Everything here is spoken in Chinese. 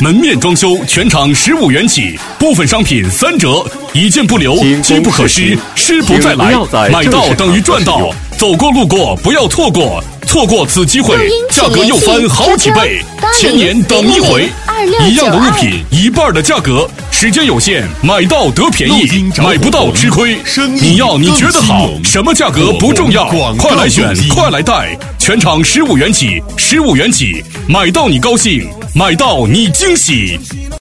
门面装修全场15元起，部分商品3折，一件不留，机不可失，失不再来。买到等于赚到，走过路过不要错过，错过此机会，价格又翻好几倍。前年等一回，一样的物品一半的价格，时间有限，买到得便宜，买不到吃亏。你要你觉得好，什么价格不重要，快来选，快来带，全场15元起，15元起，买到你高兴，买到你惊喜。